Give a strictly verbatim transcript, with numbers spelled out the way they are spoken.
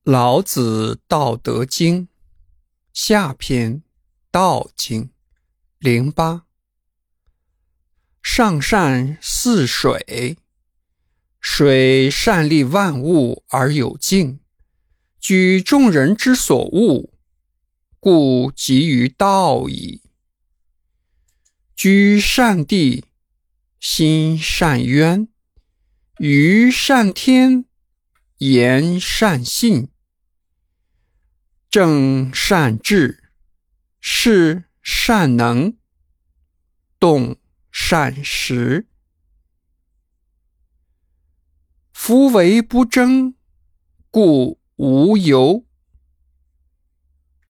老子《道德经》下篇道经零八。上善似水，水善利万物而有径，举众人之所恶，故几于道矣。居善地，心善渊，于善天，言善信，正善治，事善能，动善时。夫唯不争，故无尤。